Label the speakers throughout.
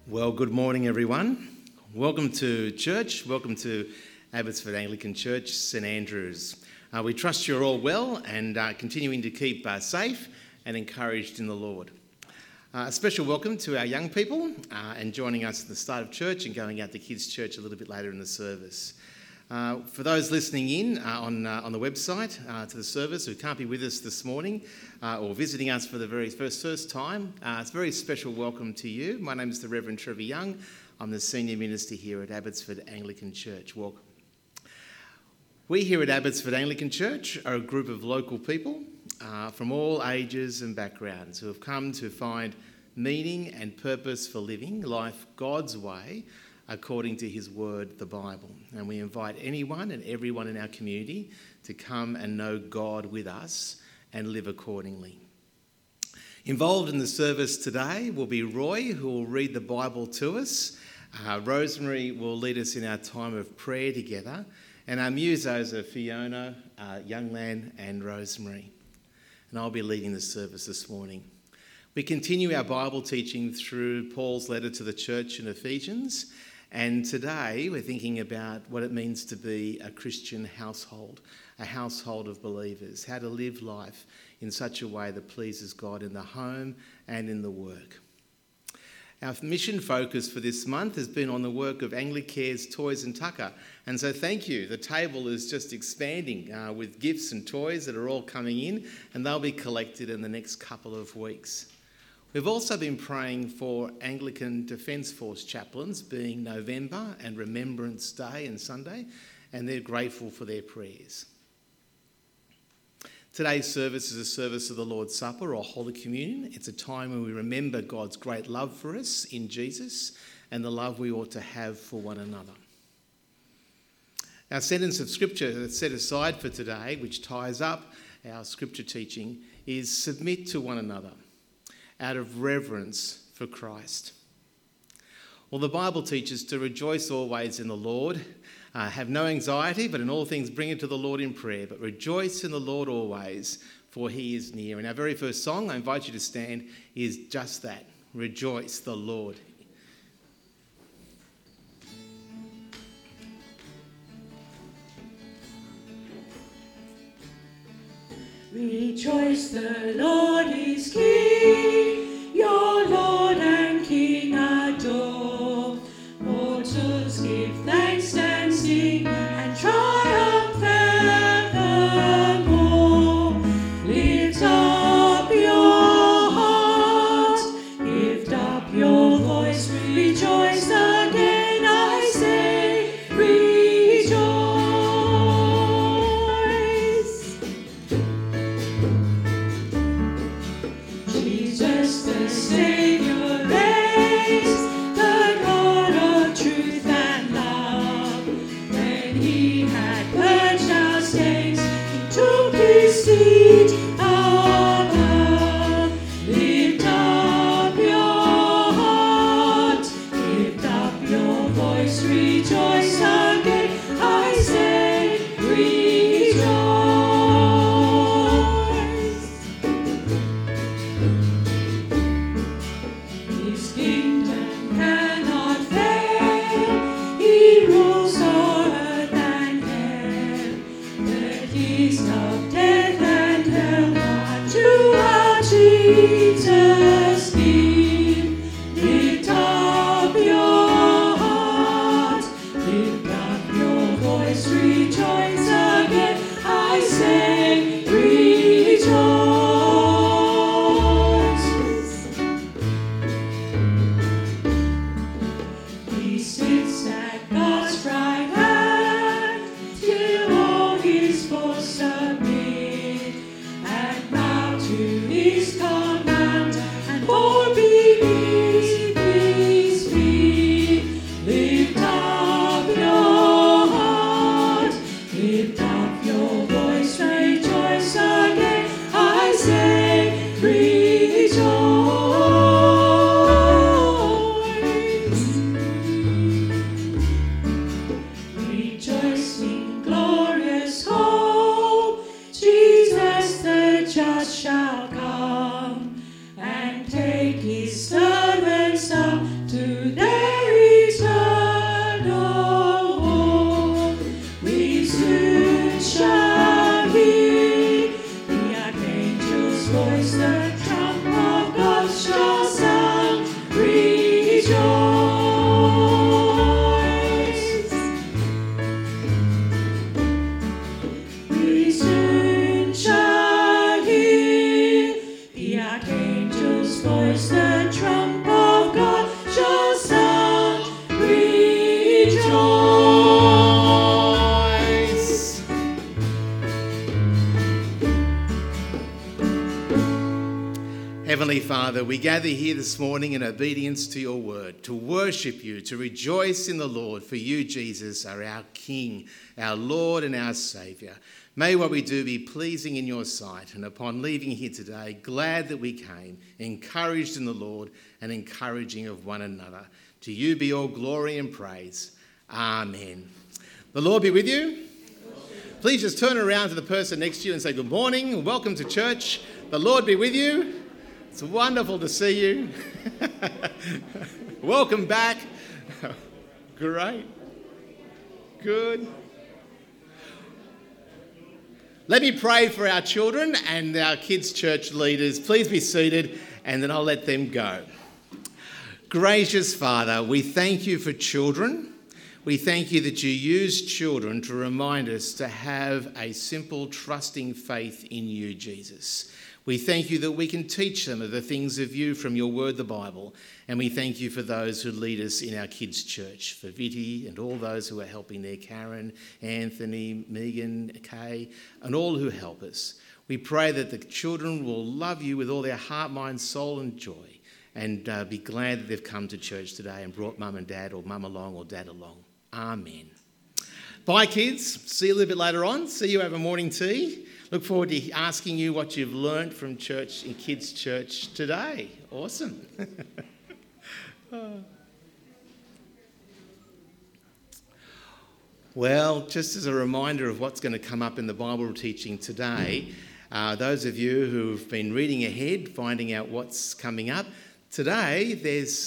Speaker 1: Well, good morning, everyone. Welcome to church. Welcome to Abbotsford Anglican Church, St Andrews. We trust you're all well and continuing to keep safe and encouraged in the Lord. A special welcome to our young people and joining us at the start of church and going out to kids' church a little bit later in the service. For those listening in on the website to the service who can't be with us this morning or visiting us for the very first time, it's a very special welcome to you. My name is the Reverend Trevor Young. I'm the Senior Minister here at Abbotsford Anglican Church. Welcome. We here at Abbotsford Anglican Church are a group of local people from all ages and backgrounds who have come to find meaning and purpose for living life God's way according to his word, the Bible. And we invite anyone and everyone in our community to come and know God with us and live accordingly. Involved in the service today will be Roy, who will read the Bible to us. Rosemary will lead us in our time of prayer together. And our musos are Fiona, Younglan and Rosemary. And I'll be leading the service this morning. We continue our Bible teaching through Paul's letter to the church in Ephesians. And today we're thinking about what it means to be a Christian household, a household of believers, how to live life in such a way that pleases God in the home and in the work. Our mission focus for this month has been on the work of Anglicare's Toys and Tucker. And so thank you. The table is just expanding with gifts and toys that are all coming in, and they'll be collected in the next couple of weeks. We've also been praying for Anglican Defence Force chaplains, being November and Remembrance Day and Sunday, and they're grateful for their prayers. Today's service is a service of the Lord's Supper or Holy Communion. It's a time when we remember God's great love for us in Jesus and the love we ought to have for one another. Our sentence of scripture that's set aside for today, which ties up our scripture teaching, is submit to one another out of reverence for Christ. Well, the Bible teaches to rejoice always in the Lord, have no anxiety, but in all things bring it to the Lord in prayer. But rejoice in the Lord always, for he is near. And our very first song, I invite you to stand, is just that. Rejoice the Lord.
Speaker 2: Rejoice, the Lord is King, your Lord and King adore. Mortals give thanks and sing and triumph evermore. Lift up your heart, lift up your voice, rejoice again, I say, rejoice. Jesus
Speaker 1: Father, we gather here this morning in obedience to your word, to worship you, to rejoice in the Lord, for you, Jesus, are our King, our Lord and our Saviour. May what we do be pleasing in your sight, and upon leaving here today, glad that we came, encouraged in the Lord and encouraging of one another. To you be all glory and praise. Amen. The Lord be with you. Please just turn around to the person next to you and say, good morning, welcome to church. The Lord be with you. It's wonderful to see you. Welcome back. Great. Good. Let me pray for our children and our kids' church leaders. Please be seated and then I'll let them go. Gracious Father, we thank you for children. We thank you that you use children to remind us to have a simple, trusting faith in you, Jesus. We thank you that we can teach them of the things of you from your word, the Bible. And we thank you for those who lead us in our kids' church, for Vitty and all those who are helping there, Karen, Anthony, Megan, Kay, and all who help us. We pray that the children will love you with all their heart, mind, soul and joy, and be glad that they've come to church today and brought mum and dad, or mum along or dad along. Amen. Bye, kids. See you a little bit later on. See you over morning tea. Look forward to asking you what you've learned from church in kids' church today. Awesome. Well, just as a reminder of what's going to come up in the Bible teaching today, those of you who've been reading ahead, finding out what's coming up, today there's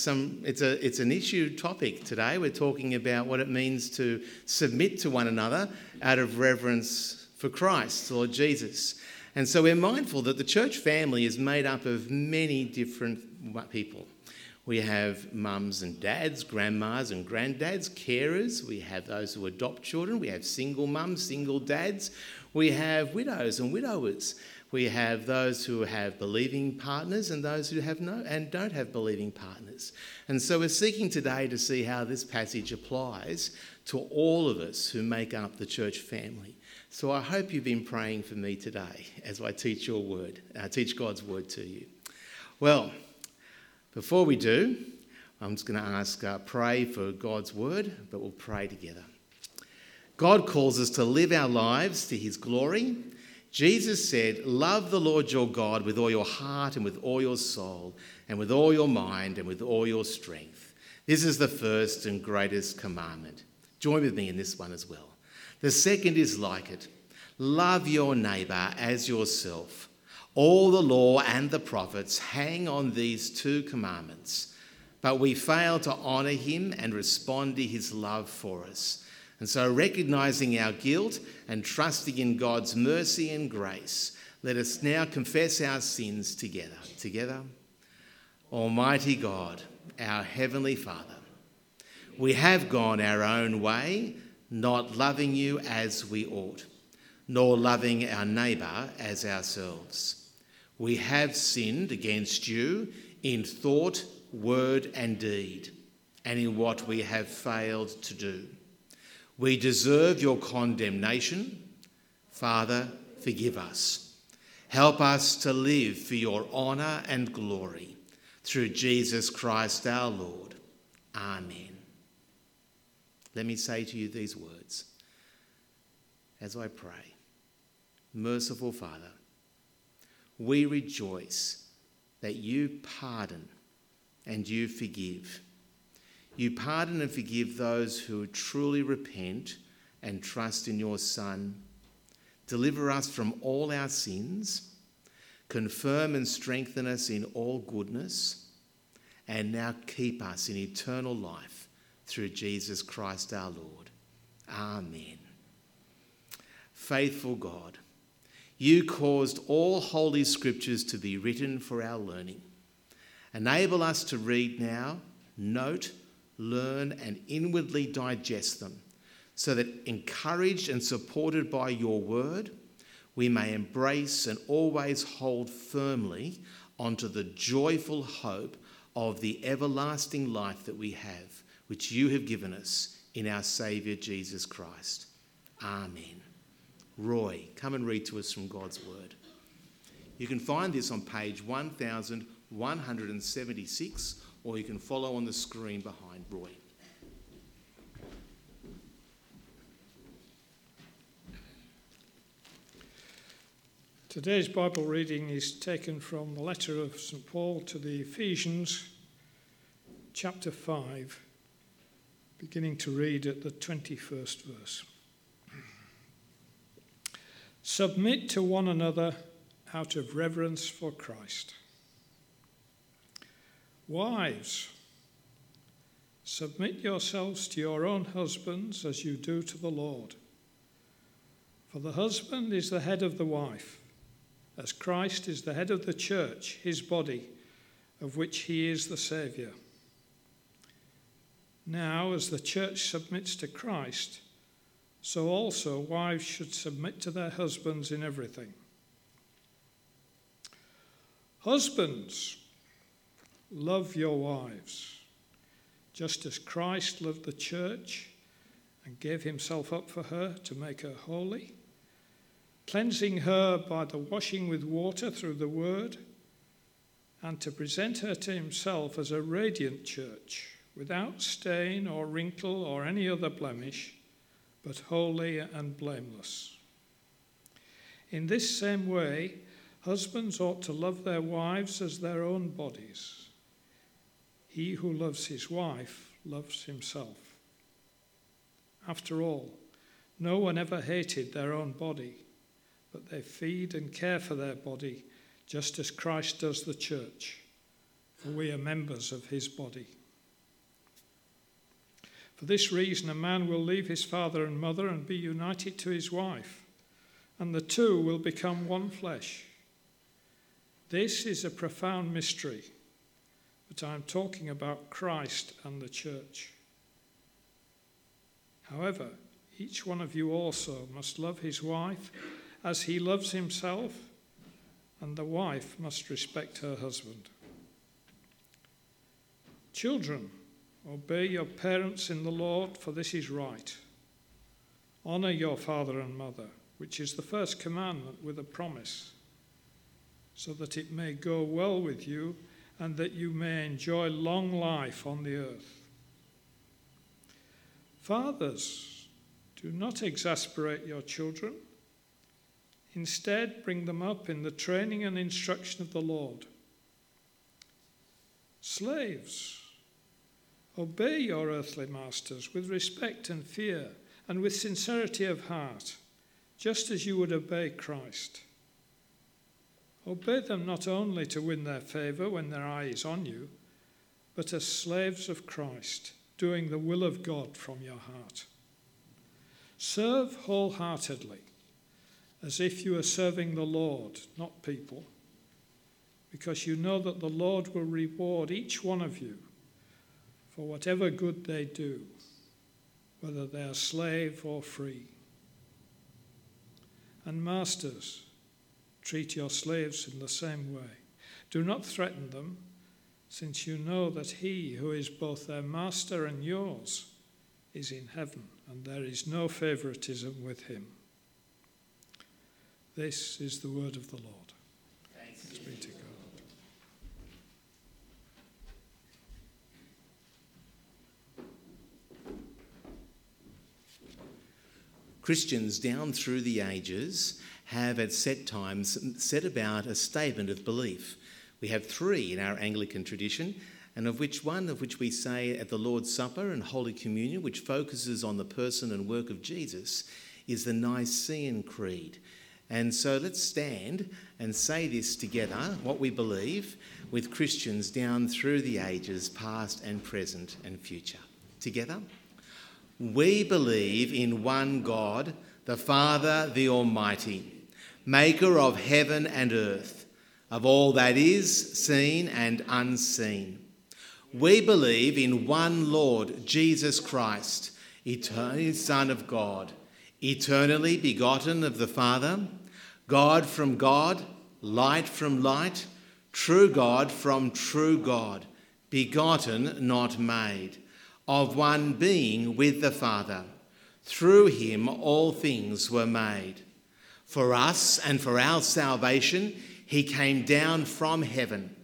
Speaker 1: it's an issue topic today. We're talking about what it means to submit to one another out of reverence for Christ, Lord Jesus. And so we're mindful that the church family is made up of many different people. We have mums and dads, grandmas and granddads, carers. We have those who adopt children. We have single mums, single dads. We have widows and widowers. We have those who have believing partners and those who have don't have believing partners. And so we're seeking today to see how this passage applies to all of us who make up the church family. So I hope you've been praying for me today as I teach your word, teach God's word to you. Well, before we do, I'm just going to pray for God's word, but we'll pray together. God calls us to live our lives to his glory. Jesus said, love the Lord your God with all your heart and with all your soul and with all your mind and with all your strength. This is the first and greatest commandment. Join with me in this one as well. The second is like it. Love your neighbour as yourself. All the law and the prophets hang on these two commandments, but we fail to honour him and respond to his love for us. And so, recognising our guilt and trusting in God's mercy and grace, let us now confess our sins together. Together. Almighty God, our Heavenly Father, we have gone our own way, not loving you as we ought, nor loving our neighbour as ourselves. We have sinned against you in thought, word and deed, and in what we have failed to do. We deserve your condemnation. Father, forgive us. Help us to live for your honour and glory. Through Jesus Christ our Lord. Amen. Let me say to you these words as I pray. Merciful Father, we rejoice that you pardon and you forgive. You pardon and forgive those who truly repent and trust in your Son. Deliver us from all our sins. Confirm and strengthen us in all goodness. And now keep us in eternal life through Jesus Christ our Lord. Amen. Faithful God, you caused all holy scriptures to be written for our learning. Enable us to read now, note, learn and inwardly digest them, so that encouraged and supported by your word, we may embrace and always hold firmly onto the joyful hope of the everlasting life that we have, which you have given us in our Saviour Jesus Christ. Amen. Roy, come and read to us from God's word. You can find this on page 1000 176, or you can follow on the screen behind Roy.
Speaker 3: Today's Bible reading is taken from the letter of St. Paul to the Ephesians, chapter 5, beginning to read at the 21st verse. Submit to one another out of reverence for Christ. Wives, submit yourselves to your own husbands as you do to the Lord. For the husband is the head of the wife, as Christ is the head of the church, his body, of which he is the Saviour. Now, as the church submits to Christ, so also wives should submit to their husbands in everything. Husbands, love your wives, just as Christ loved the church and gave himself up for her to make her holy, cleansing her by the washing with water through the word, and to present her to himself as a radiant church, without stain or wrinkle or any other blemish, but holy and blameless. In this same way, husbands ought to love their wives as their own bodies. He who loves his wife loves himself. After all, no one ever hated their own body, but they feed and care for their body just as Christ does the church, for we are members of his body. For this reason, a man will leave his father and mother and be united to his wife, and the two will become one flesh. This is a profound mystery, but I'm talking about Christ and the church. However, each one of you also must love his wife as he loves himself, and the wife must respect her husband. Children, obey your parents in the Lord, for this is right. Honour your father and mother, which is the first commandment with a promise, so that it may go well with you and that you may enjoy long life on the earth. Fathers, do not exasperate your children. Instead, bring them up in the training and instruction of the Lord. Slaves, obey your earthly masters with respect and fear and with sincerity of heart, just as you would obey Christ. Obey them not only to win their favour when their eye is on you, but as slaves of Christ, doing the will of God from your heart. Serve wholeheartedly, as if you are serving the Lord, not people, because you know that the Lord will reward each one of you for whatever good they do, whether they are slave or free. And masters, treat your slaves in the same way. Do not threaten them, since you know that he who is both their master and yours is in heaven, and there is no favoritism with him. This is the word of the Lord. Thanks be to God.
Speaker 1: Christians down through the ages have at set times set about a statement of belief. We have three in our Anglican tradition, and of which we say at the Lord's Supper and Holy Communion, which focuses on the person and work of Jesus, is the Nicene Creed. And so let's stand and say this together, what we believe, with Christians down through the ages, past and present and future. Together. We believe in one God, the Father, the Almighty, maker of heaven and earth, of all that is seen and unseen. We believe in one Lord, Jesus Christ, eternal Son of God, eternally begotten of the Father, God from God, light from light, true God from true God, begotten, not made, of one being with the Father. Through him all things were made. For us and for our salvation, he came down from heaven,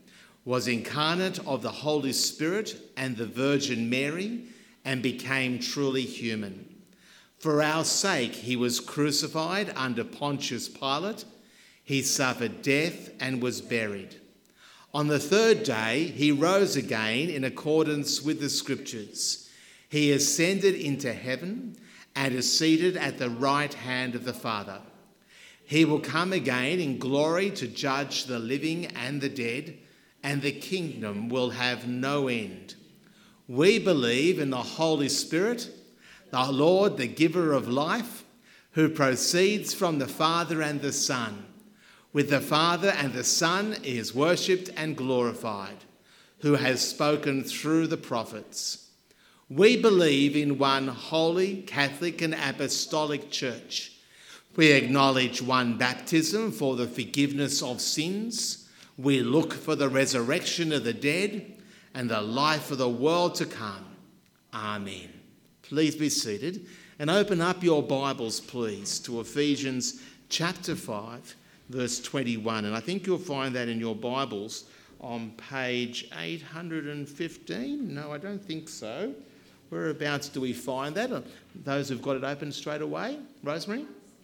Speaker 1: was incarnate of the Holy Spirit and the Virgin Mary, and became truly human. For our sake he was crucified under Pontius Pilate. He suffered death and was buried. On the third day he rose again in accordance with the Scriptures. He ascended into heaven and is seated at the right hand of the Father. He will come again in glory to judge the living and the dead, and the kingdom will have no end. We believe in the Holy Spirit, the Lord, the giver of life, who proceeds from the Father and the Son. With the Father and the Son he is worshipped and glorified, who has spoken through the prophets. We believe in one holy, Catholic and Apostolic Church. We acknowledge one baptism for the forgiveness of sins. We look for the resurrection of the dead and the life of the world to come. Amen. Please be seated and open up your Bibles, please, to Ephesians chapter 5, verse 21. And I think you'll find that in your Bibles on page 815. No, I don't think so. Whereabouts do we find that? Those who've got it open straight away. Rosemary?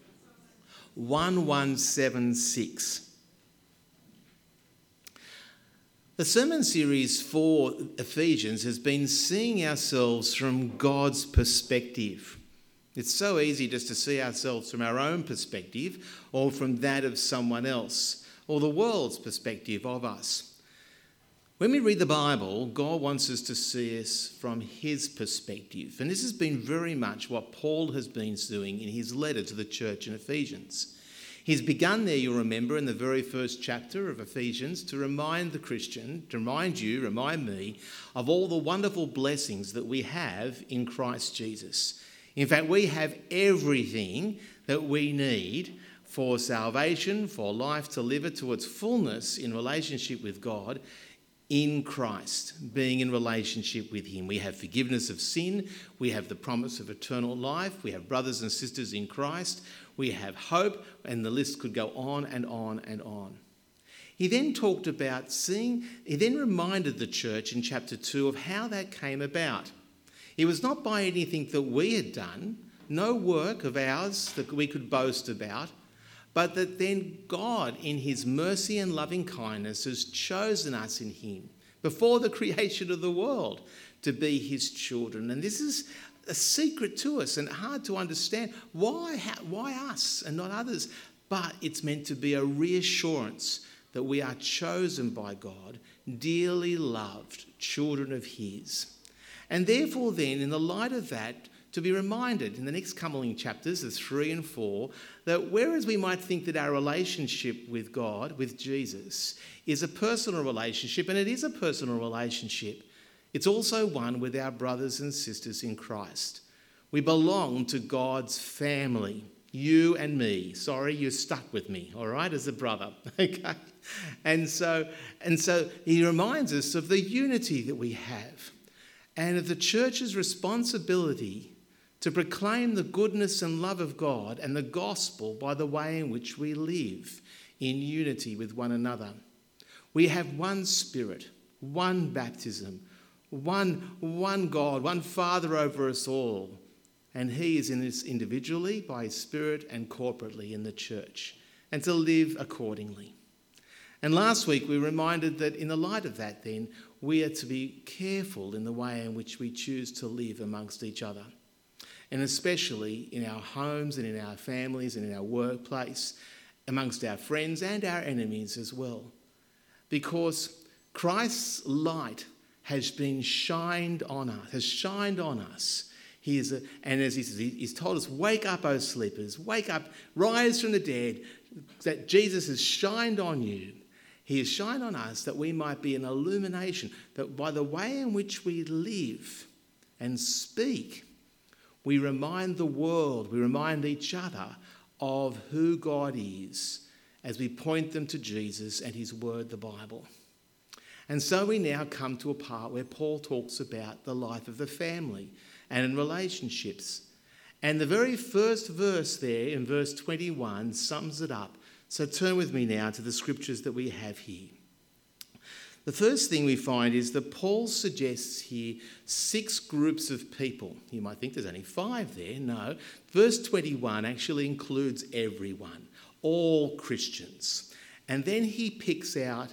Speaker 1: 1176. The sermon series for Ephesians has been seeing ourselves from God's perspective. It's so easy just to see ourselves from our own perspective or from that of someone else or the world's perspective of us. When we read the Bible, God wants us to see us from his perspective. And this has been very much what Paul has been doing in his letter to the church in Ephesians. He's begun there, you'll remember, in the very first chapter of Ephesians to remind the Christian, to remind me of all the wonderful blessings that we have in Christ Jesus. In fact, we have everything that we need for salvation, for life to live it to its fullness in relationship with God in Christ, being in relationship with him. We have forgiveness of sin. We have the promise of eternal life. We have brothers and sisters in Christ. We have hope, and the list could go on and on and on. He then talked about he then reminded the church in chapter 2 of how that came about. It was not by anything that we had done, no work of ours that we could boast about, but that then God, in his mercy and loving kindness, has chosen us in him before the creation of the world to be his children. And this is a secret to us and hard to understand. Why us and not others? But it's meant to be a reassurance that we are chosen by God, dearly loved children of his. And therefore then, in the light of that, to be reminded in the next coming chapters, the 3 and 4, that whereas we might think that our relationship with God, with Jesus, is a personal relationship, and it is a personal relationship, it's also one with our brothers and sisters in Christ. We belong to God's family, you and me. Sorry, you're stuck with me, all right, as a brother, okay? And so he reminds us of the unity that we have and of the church's responsibility to proclaim the goodness and love of God and the gospel by the way in which we live in unity with one another. We have one Spirit, one baptism, one God, one Father over us all. And he is in this individually, by his Spirit, and corporately in the church, and to live accordingly. And last week we were reminded that in the light of that then, we are to be careful in the way in which we choose to live amongst each other. And especially in our homes and in our families and in our workplace, amongst our friends and our enemies as well. Because Christ's light has been shined on us. And as he says, he's told us, wake up, O sleepers, wake up, rise from the dead, that Jesus has shined on you. He has shined on us that we might be an illumination, that by the way in which we live and speak, we remind the world, we remind each other of who God is as we point them to Jesus and his word, the Bible. And so we now come to a part where Paul talks about the life of the family and in relationships. And the very first verse there in verse 21 sums it up. So turn with me now to the scriptures that we have here. The first thing we find is that Paul suggests here 6 groups of people. You might think there's only 5 there. No. Verse 21 actually includes everyone, all Christians. And then he picks out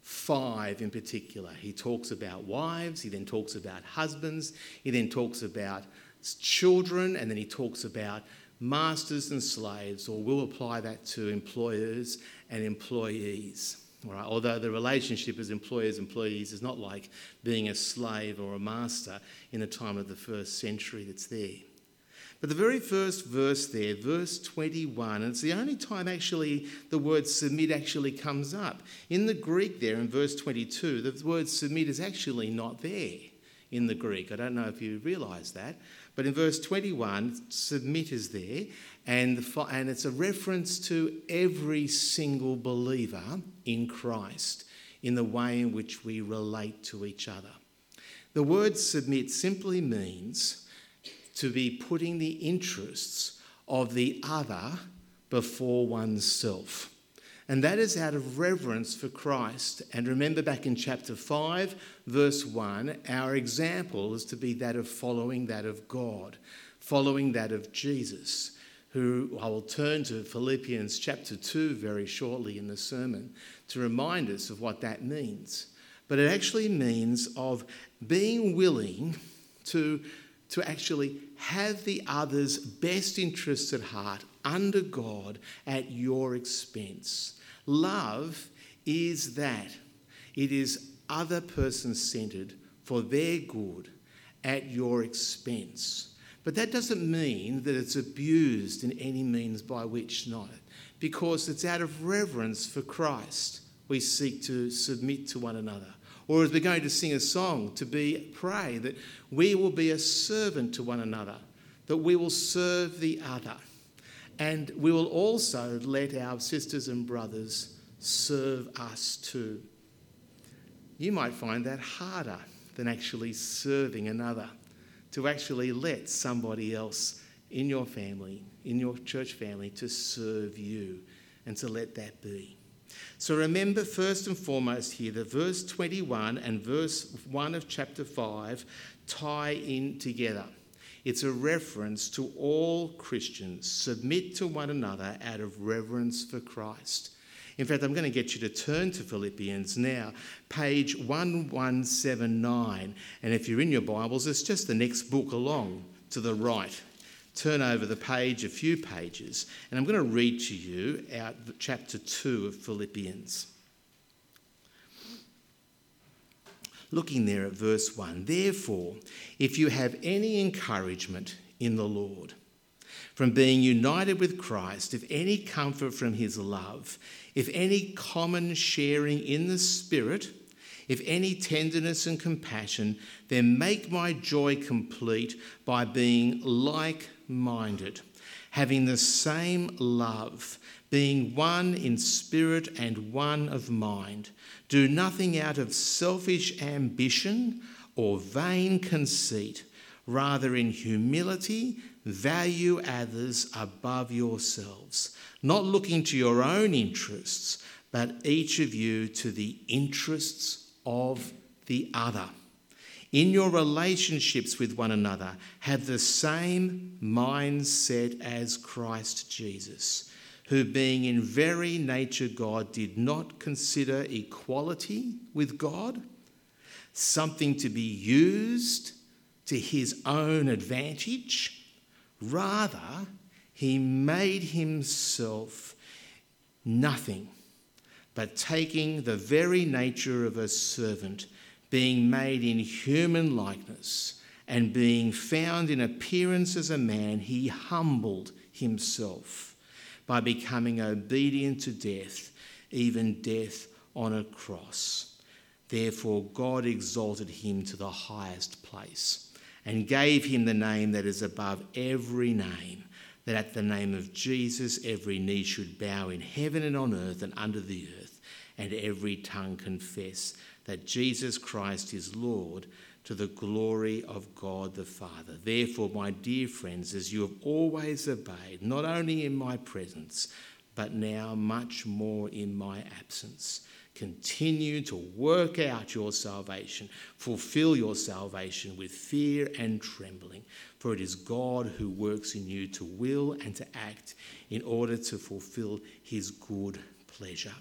Speaker 1: 5 in particular. He talks about wives, he then talks about husbands, he then talks about children, and then he talks about masters and slaves, or we'll apply that to employers and employees. All right? Although the relationship as employers-employees is not like being a slave or a master in the time of the first century that's there. But the very first verse there, verse 21, and it's the only time actually the word submit actually comes up. In the Greek there, in verse 22, the word submit is actually not there in the Greek. I don't know if you realise that. But in verse 21, submit is there, and it's a reference to every single believer in Christ in the way in which we relate to each other. The word submit simply means to be putting the interests of the other before oneself. And that is out of reverence for Christ. And remember back in chapter 5, verse 1, our example is to be that of following that of God, following that of Jesus, who I will turn to Philippians chapter 2 very shortly in the sermon to remind us of what that means. But it actually means of being willing to actually have the other's best interests at heart under God at your expense. Love is that. It is other person-centred for their good at your expense. But that doesn't mean that it's abused in any means by which not, because it's out of reverence for Christ we seek to submit to one another. Or as we're going to sing a song, pray that we will be a servant to one another, that we will serve the other. And we will also let our sisters and brothers serve us too. You might find that harder than actually serving another, to actually let somebody else in your family, in your church family, to serve you and to let that be. So remember first and foremost here that verse 21 and verse 1 of chapter 5 tie in together. It's a reference to all Christians. Submit to one another out of reverence for Christ. In fact, I'm going to get you to turn to Philippians now, page 1179. And if you're in your Bibles, it's just the next book along to the right. Turn over the page, a few pages, and I'm going to read to you out chapter 2 of Philippians. Looking there at verse 1, therefore, if you have any encouragement in the Lord, from being united with Christ, if any comfort from his love, if any common sharing in the Spirit, if any tenderness and compassion, then make my joy complete by being like-minded, having the same love, being one in spirit and one of mind. Do nothing out of selfish ambition or vain conceit. Rather, in humility, value others above yourselves, not looking to your own interests, but each of you to the interests of the other. In your relationships with one another, have the same mindset as Christ Jesus, who being in very nature God did not consider equality with God something to be used to his own advantage. Rather, he made himself nothing, but taking the very nature of a servant, being made in human likeness, and being found in appearance as a man, he humbled himself by becoming obedient to death, even death on a cross. Therefore God exalted him to the highest place and gave him the name that is above every name, that at the name of Jesus every knee should bow in heaven and on earth and under the earth, and every tongue confess that Jesus Christ is Lord, to the glory of God the Father. Therefore, my dear friends, as you have always obeyed, not only in my presence, but now much more in my absence, Continue to work out your salvation, fulfill your salvation with fear and trembling, for it is God who works in you to will and to act in order to fulfill his good pleasure.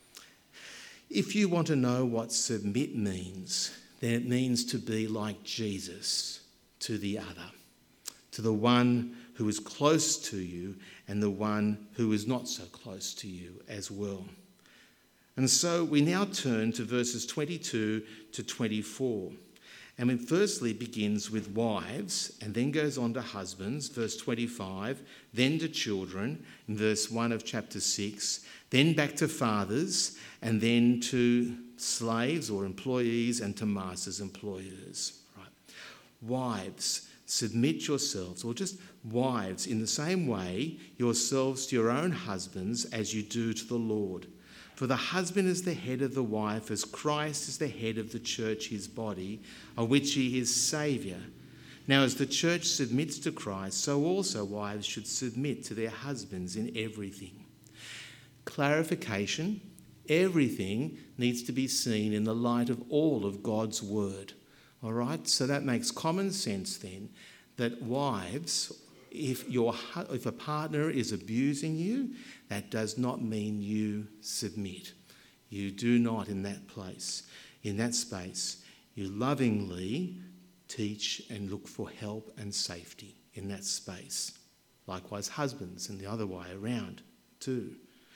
Speaker 1: If you want to know what submit means, then it means to be like Jesus to the other, to the one who is close to you and the one who is not so close to you as well. And so we now turn to verses 22 to 24. And it firstly begins with wives and then goes on to husbands, verse 25, then to children, in verse 1 of chapter 6, then back to fathers, and then to slaves or employees and to masters, employers. Right. Wives, submit yourselves, or just wives, in the same way, yourselves to your own husbands as you do to the Lord. For the husband is the head of the wife, as Christ is the head of the church, his body, of which he is Saviour. Now, as the church submits to Christ, so also wives should submit to their husbands in everything. Clarification: everything needs to be seen in the light of all of God's word. All right? So that makes common sense then, that wives, if a partner is abusing you, that does not mean you submit. You do not in that place, in that space. You lovingly teach and look for help and safety in that space. Likewise, husbands, and the other way around too.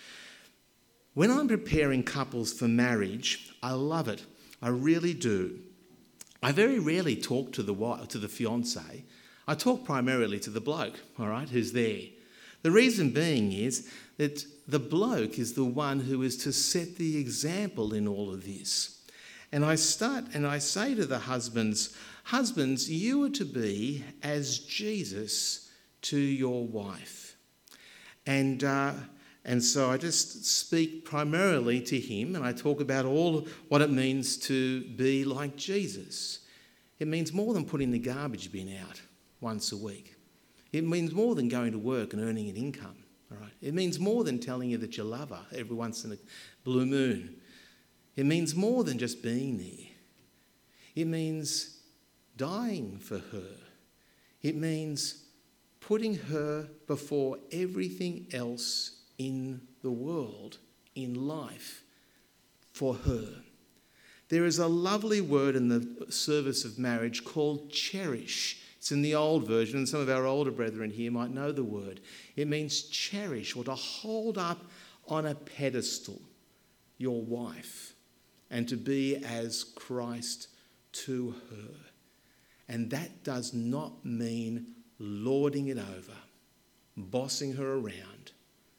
Speaker 1: When I'm preparing couples for marriage, I love it. I really do. I very rarely talk to the fiancé. I talk primarily to the bloke, all right, who's there. The reason being is that the bloke is the one who is to set the example in all of this. And I say to the husbands, you are to be as Jesus to your wife. And so I just speak primarily to him, and I talk about all what it means to be like Jesus. It means more than putting the garbage bin out once a week. It means more than going to work and earning an income. All right? It means more than telling you that you love her every once in a blue moon. It means more than just being there. It means dying for her. It means putting her before everything else in the world, in life, for her. There is a lovely word in the service of marriage called cherish. It's in the old version, and some of our older brethren here might know the word. It means cherish, or to hold up on a pedestal your wife, and to be as Christ to her. And that does not mean lording it over, bossing her around.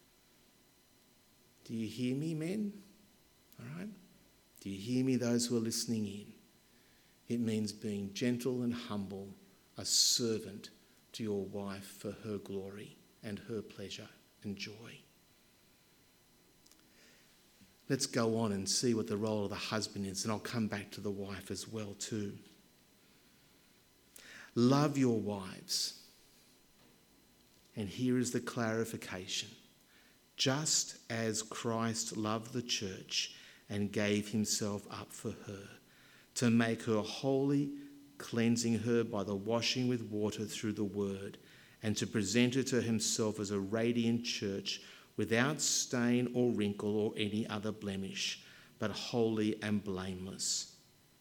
Speaker 1: Do you hear me, men? All right? Do you hear me, those who are listening in? It means being gentle and humble, a servant to your wife for her glory and her pleasure and joy. Let's go on and see what the role of the husband is, and I'll come back to the wife as well too. Love your wives. And here is the clarification. Just as Christ loved the church and gave himself up for her, to make her holy, cleansing her by the washing with water through the word, and to present her to himself as a radiant church, without stain or wrinkle or any other blemish, but holy and blameless.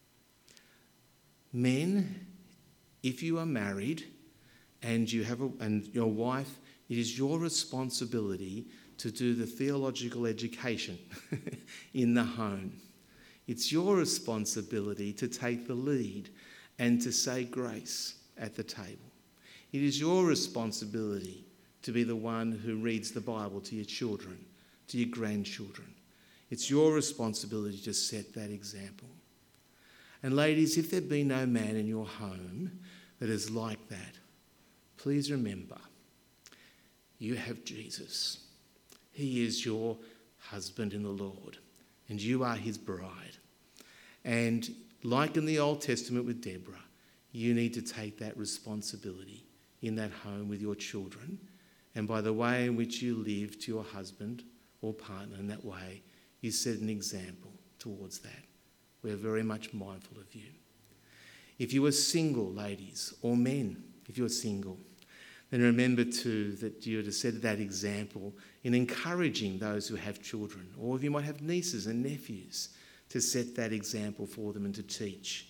Speaker 1: Men, if you are married and you have and your wife, it is your responsibility to do the theological education in the home. It's your responsibility to take the lead and to say grace at the table. It is your responsibility to be the one who reads the Bible to your children, to your grandchildren. It's your responsibility to set that example. And ladies, if there be no man in your home that is like that, please remember, you have Jesus. He is your husband in the Lord, and you are his bride. And like in the Old Testament with Deborah, you need to take that responsibility in that home with your children, and by the way in which you live to your husband or partner in that way, you set an example towards that. We're very much mindful of you. If you are single, ladies, or men, if you're single, then remember too that you're to set that example in encouraging those who have children, or if you might have nieces and nephews, to set that example for them and to teach.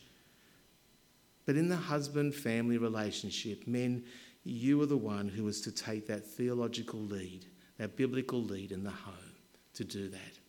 Speaker 1: But in the husband-family relationship, men, you are the one who is to take that theological lead, that biblical lead in the home, to do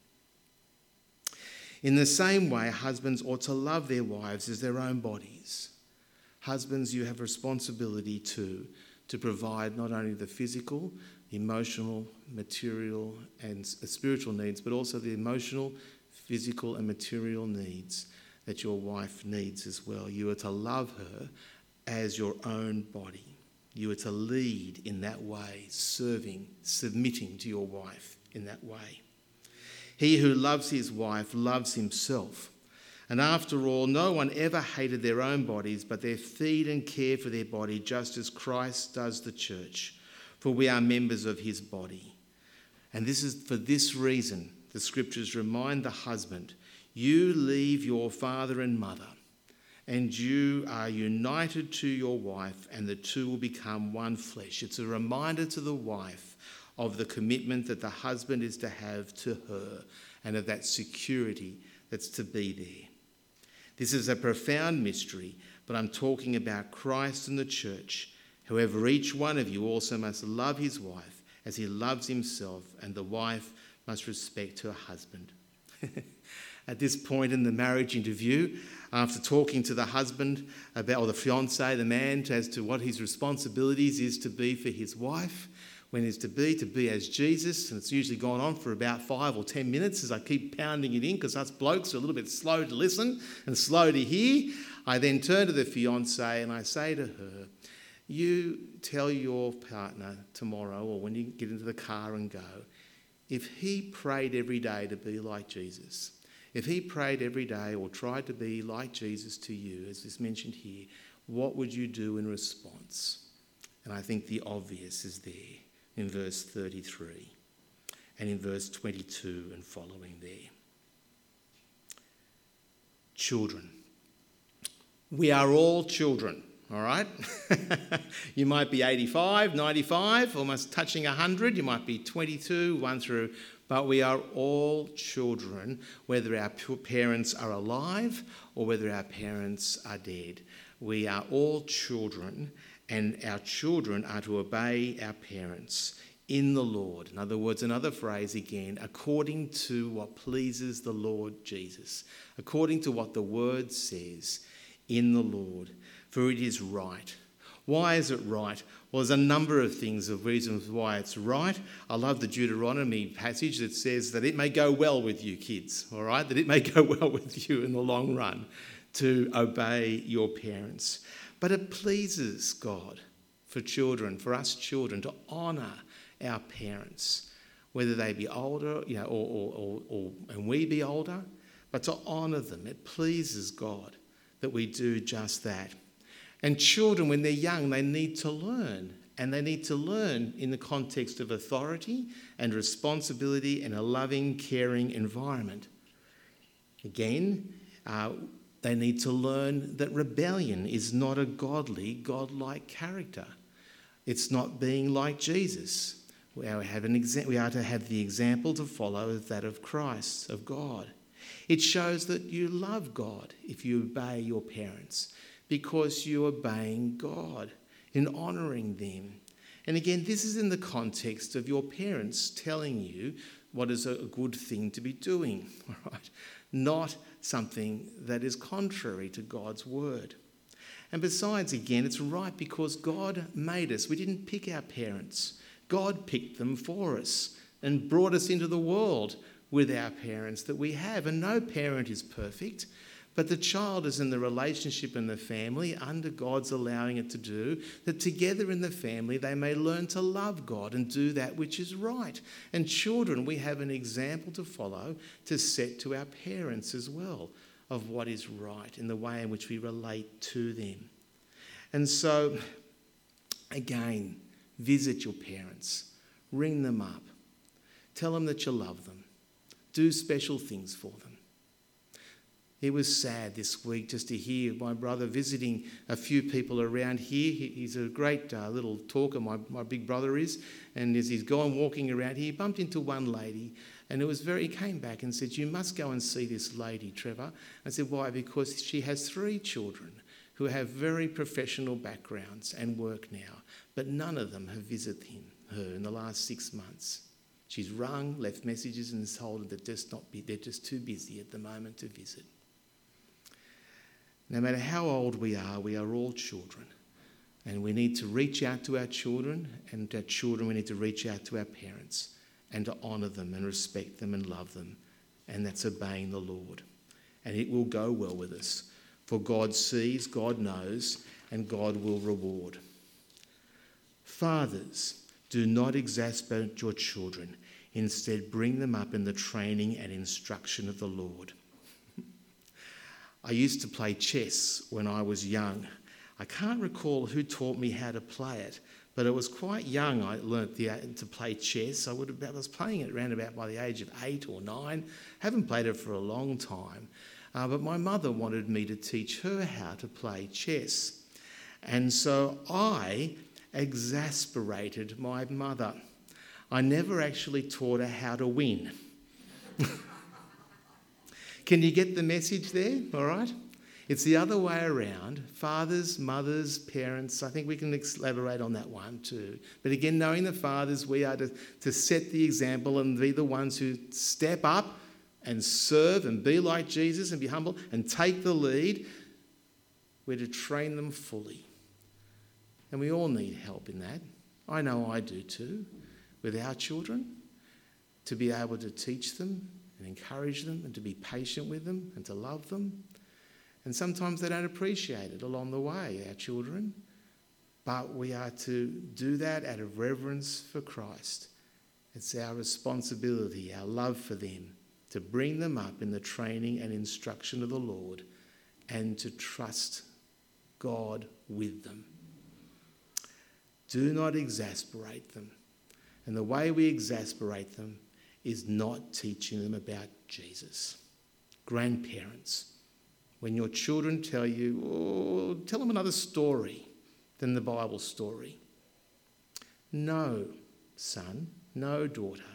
Speaker 1: that. In the same way, husbands ought to love their wives as their own bodies. Husbands, you have responsibility too, to provide not only the physical, emotional, material and spiritual needs, but also the emotional, physical and material needs that your wife needs as well. You are to love her as your own body. You are to lead in that way, serving, submitting to your wife in that way. He who loves his wife loves himself. And after all, no one ever hated their own bodies, but they feed and care for their body just as Christ does the church, for we are members of his body. And this is for this reason the scriptures remind the husband, you leave your father and mother, and you are united to your wife, and the two will become one flesh. It's a reminder to the wife of the commitment that the husband is to have to her and of that security that's to be there. This is a profound mystery, but I'm talking about Christ and the church. However, each one of you also must love his wife as he loves himself, and the wife must respect her husband. At this point in the marriage interview, after talking to the husband about, or the fiancé, the man, as to what his responsibilities is to be for his wife, when it's to be as Jesus, and it's usually gone on for about 5 or 10 minutes as I keep pounding it in because us blokes are a little bit slow to listen and slow to hear. I then turn to the fiancée and I say to her, you tell your partner tomorrow or when you get into the car and go, if he prayed every day to be like Jesus, if he prayed every day or tried to be like Jesus to you, as is mentioned here, what would you do in response? And I think the obvious is there in verse 33 and in verse 22 and following there. Children. We are all children, all right? You might be 85, 95, almost touching 100. You might be 22, 1 through... But we are all children, whether our parents are alive or whether our parents are dead. We are all children, and our children are to obey our parents in the Lord. In other words, another phrase again, according to what pleases the Lord Jesus, according to what the word says in the Lord, for it is right. Why is it right? Well, there's a number of things, of reasons why it's right. I love the Deuteronomy passage that says that it may go well with you, kids, all right? That it may go well with you in the long run to obey your parents. But it pleases God for children, for us children, to honour our parents, whether they be older, and we be older, but to honour them. It pleases God that we do just that. And children, when they're young, they need to learn. And they need to learn in the context of authority and responsibility and a loving, caring environment. Again, they need to learn that rebellion is not a godly, godlike character. It's not being like Jesus. We are to have the example to follow as that of Christ, of God. It shows that you love God if you obey your parents, because you're obeying God in honouring them. And again, this is in the context of your parents telling you what is a good thing to be doing, all right? Not something that is contrary to God's word. And besides, again, it's right because God made us. We didn't pick our parents. God picked them for us and brought us into the world with our parents that we have. And no parent is perfect. But the child is in the relationship in the family under God's allowing it to do, that together in the family they may learn to love God and do that which is right. And children, we have an example to follow, to set to our parents as well, of what is right in the way in which we relate to them. And so, again, visit your parents, ring them up, tell them that you love them, do special things for them. It was sad this week just to hear my brother visiting a few people around here. He's a great little talker, my big brother is. And as he's gone walking around here, he bumped into one lady. And he came back and said, "You must go and see this lady, Trevor." I said, "Why?" "Because she has 3 children who have very professional backgrounds and work now. But none of them have visited her in the last 6 months. She's rung, left messages and told her that they're just too busy at the moment to visit." No matter how old we are all children. And we need to reach out to our children, and our children, we need to reach out to our parents and to honour them and respect them and love them. And that's obeying the Lord. And it will go well with us. For God sees, God knows, and God will reward. Fathers, do not exasperate your children. Instead, bring them up in the training and instruction of the Lord. I used to play chess when I was young. I can't recall who taught me how to play it, but it was quite young I learnt to play chess. I was playing it around about by the age of 8 or 9. Haven't played it for a long time. But my mother wanted me to teach her how to play chess. And so I exasperated my mother. I never actually taught her how to win. Can you get the message there? All right? It's the other way around. Fathers, mothers, parents, I think we can elaborate on that one too. But again, knowing the fathers, we are to set the example and be the ones who step up and serve and be like Jesus and be humble and take the lead. We're to train them fully. And we all need help in that. I know I do too, with our children, to be able to teach them and encourage them and to be patient with them and to love them. And sometimes they don't appreciate it along the way, our children. But we are to do that out of reverence for Christ. It's our responsibility, our love for them, to bring them up in the training and instruction of the Lord and to trust God with them. Do not exasperate them. And the way we exasperate them is not teaching them about Jesus. Grandparents, when your children tell you, tell them another story than the Bible story. No, son, no, daughter,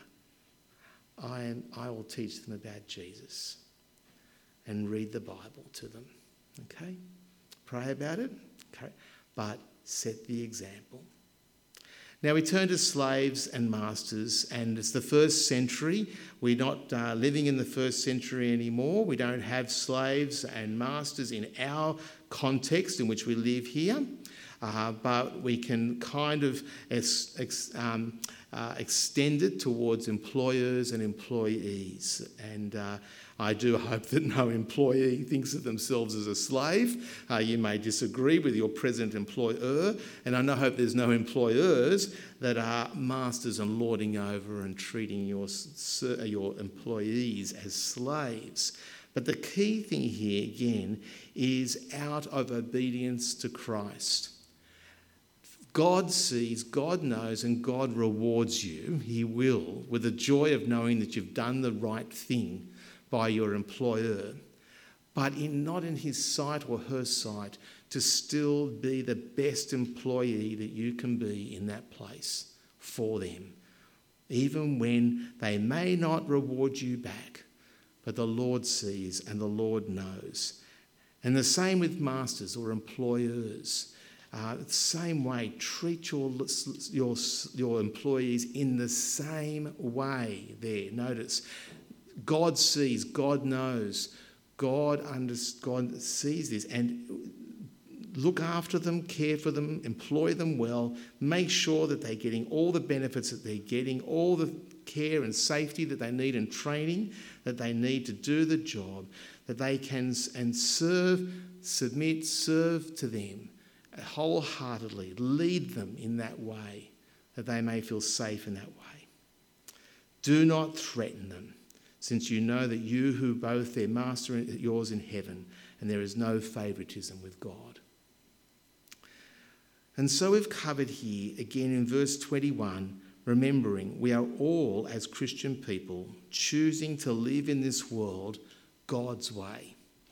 Speaker 1: I will teach them about Jesus and read the Bible to them. Okay? Pray about it. Okay? But set the example. Now we turn to slaves and masters, and it's the 1st century. We're not living in the 1st century anymore. We don't have slaves and masters in our context in which we live here, but we can kind of extend it towards employers and employees. And I do hope that no employee thinks of themselves as a slave. You may disagree with your present employer, and I hope there's no employers that are masters and lording over and treating your employees as slaves. But the key thing here, again, is out of obedience to Christ. God sees, God knows, and God rewards you. He will, with the joy of knowing that you've done the right thing by your employer, but not in his sight or her sight, to still be the best employee that you can be in that place for them, even when they may not reward you back, but the Lord sees and the Lord knows. And the same with masters or employers. The same way, treat your employees in the same way there. Notice, God sees, God knows, God sees this, and look after them, care for them, employ them well, make sure that they're getting all the benefits that they're getting, all the care and safety that they need and training that they need to do the job, that they can and serve to them wholeheartedly, lead them in that way, that they may feel safe in that way. Do not threaten them, since you know that you who both their master and yours in heaven, and there is no favouritism with God. And so we've covered here, again in verse 21, remembering we are all, as Christian people, choosing to live in this world God's way.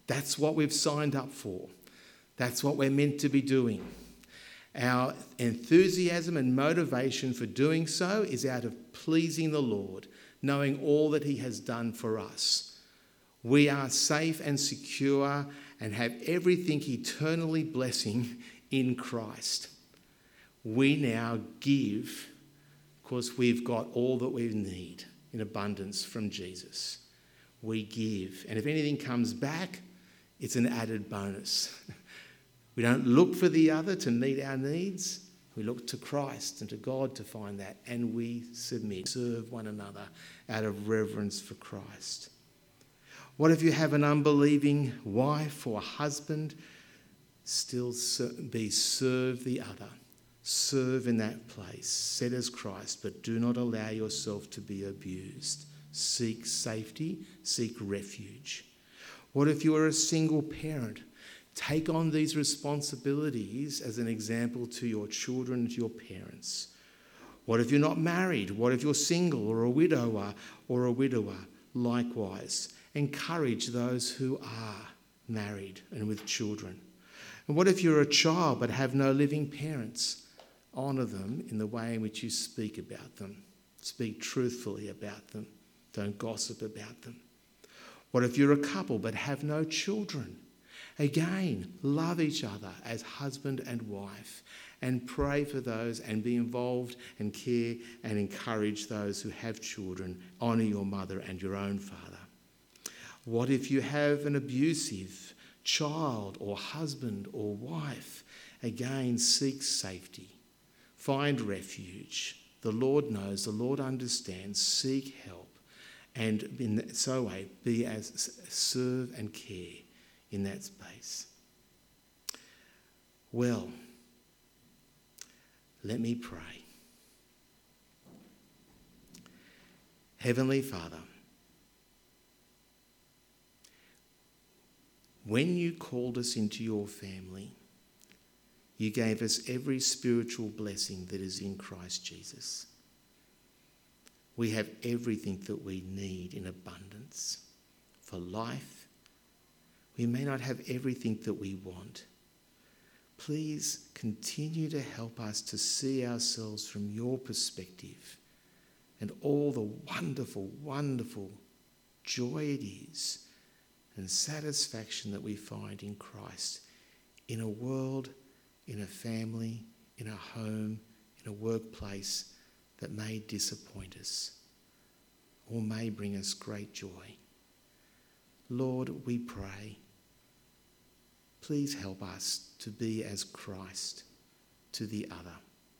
Speaker 1: That's what we've signed up for. That's what we're meant to be doing. Our enthusiasm and motivation for doing so is out of pleasing the Lord, knowing all that he has done for us. We are safe and secure and have everything eternally blessing in Christ. We now give because we've got all that we need in abundance from Jesus. We give. And if anything comes back, it's an added bonus. We don't look for the other to meet our needs. We look to Christ and to God to find that. And we submit, serve one another out of reverence for Christ. What if you have an unbelieving wife or husband? Still serve the other. Serve in that place, set as Christ, but do not allow yourself to be abused. Seek safety, seek refuge. What if you are a single parent? Take on these responsibilities as an example to your children, to your parents. What if you're not married? What if you're single or a widower or a widower? Likewise, encourage those who are married and with children. And what if you're a child but have no living parents? Honour them in the way in which you speak about them. Speak truthfully about them. Don't gossip about them. What if you're a couple but have no children? Again, love each other as husband and wife and pray for those and be involved and care and encourage those who have children. Honour your mother and your own father. What if you have an abusive child or husband or wife? Again, seek safety. Find refuge. The Lord knows, the Lord understands. Seek help. And in so way, serve and care in that space. Well, let me pray. Heavenly Father, when you called us into your family, you gave us every spiritual blessing that is in Christ Jesus. We have everything that we need in abundance for life. We may not have everything that we want. Please continue to help us to see ourselves from your perspective and all the wonderful, wonderful joy it is and satisfaction that we find in Christ in a world, in a family, in a home, in a workplace that may disappoint us or may bring us great joy. Lord, we pray, please help us to be as Christ to the other.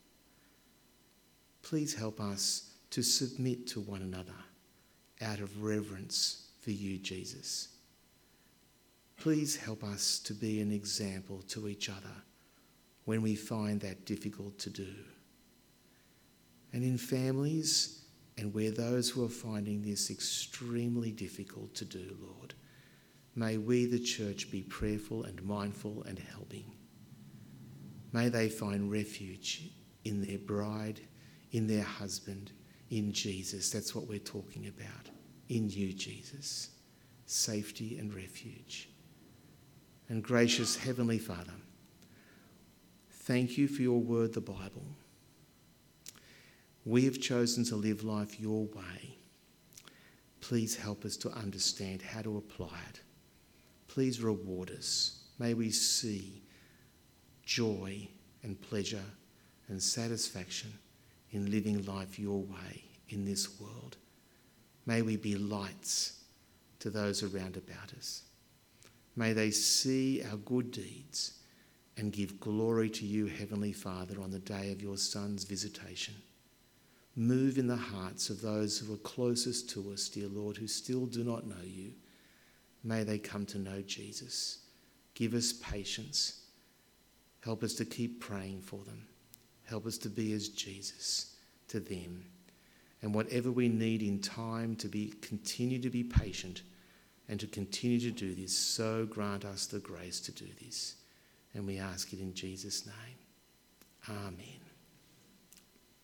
Speaker 1: Please help us to submit to one another out of reverence for you, Jesus. Please help us to be an example to each other when we find that difficult to do. And in families and where those who are finding this extremely difficult to do, Lord, may we, the church, be prayerful and mindful and helping. May they find refuge in their bride, in their husband, in Jesus. That's what we're talking about. In you, Jesus. Safety and refuge. And gracious Heavenly Father, thank you for your word, the Bible. We have chosen to live life your way. Please help us to understand how to apply it. Please reward us. May we see joy and pleasure and satisfaction in living life your way in this world. May we be lights to those around about us. May they see our good deeds and give glory to you, Heavenly Father, on the day of your Son's visitation. Move in the hearts of those who are closest to us, dear Lord, who still do not know you. May they come to know Jesus. Give us patience. Help us to keep praying for them. Help us to be as Jesus to them. And whatever we need in time to continue to be patient and to continue to do this, so grant us the grace to do this. And we ask it in Jesus' name. Amen.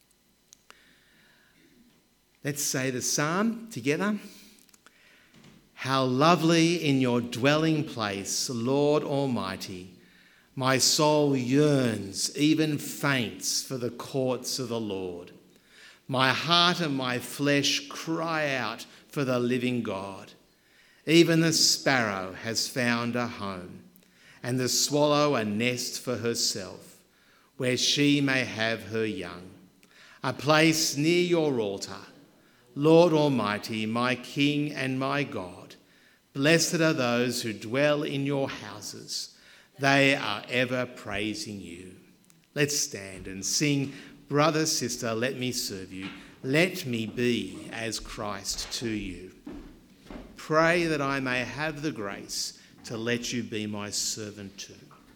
Speaker 1: Let's say the psalm together. How lovely in your dwelling place, Lord Almighty. My soul yearns, even faints, for the courts of the Lord. My heart and my flesh cry out for the living God. Even the sparrow has found a home, and the swallow a nest for herself, where she may have her young. A place near your altar, Lord Almighty, my King and my God. Blessed are those who dwell in your houses. They are ever praising you. Let's stand and sing, Brother, sister, let me serve you. Let me be as Christ to you. Pray that I may have the grace to let you be my servant too.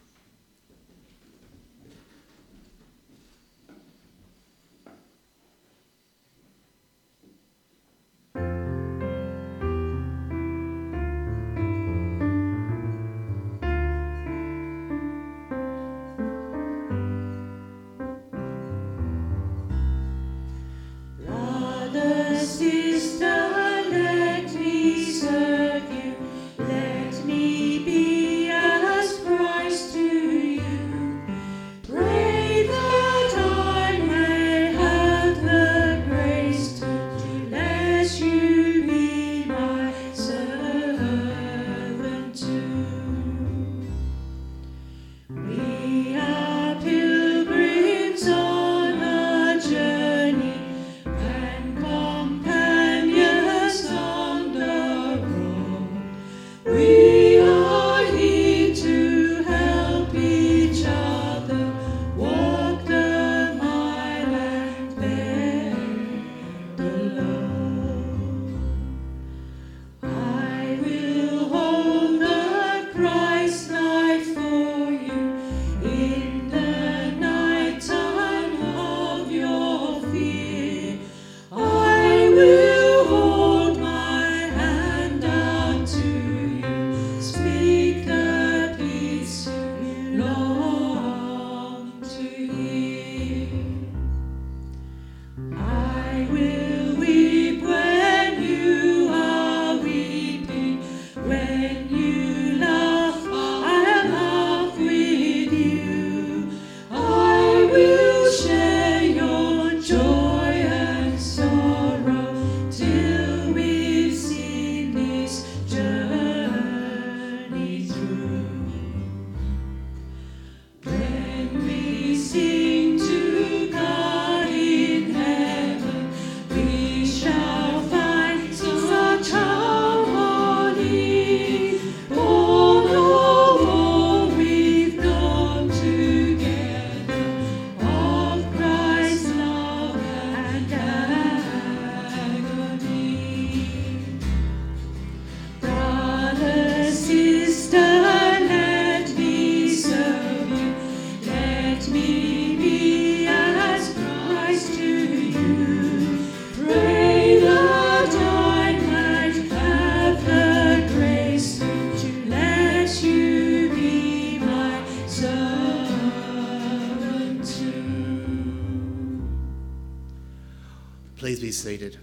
Speaker 1: Please be seated.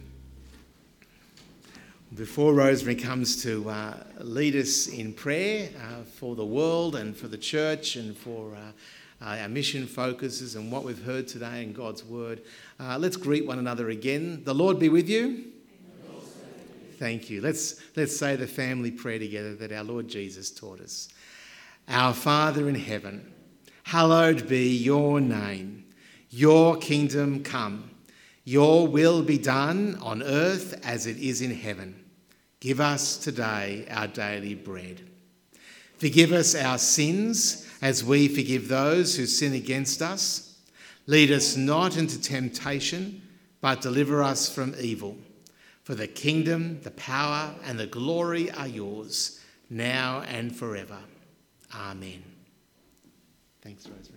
Speaker 1: Before Rosemary comes to lead us in prayer for the world and for the church and for our mission focuses and what we've heard today in God's word, let's greet one another again. The Lord be with you. Thank you. Let's say the family prayer together that our Lord Jesus taught us. Our Father in heaven, hallowed be your name. Your kingdom come. Your will be done on earth as it is in heaven. Give us today our daily bread. Forgive us our sins as we forgive those who sin against us. Lead us not into temptation, but deliver us from evil. For the kingdom, the power, and the glory are yours, now and forever. Amen. Thanks, Rosemary.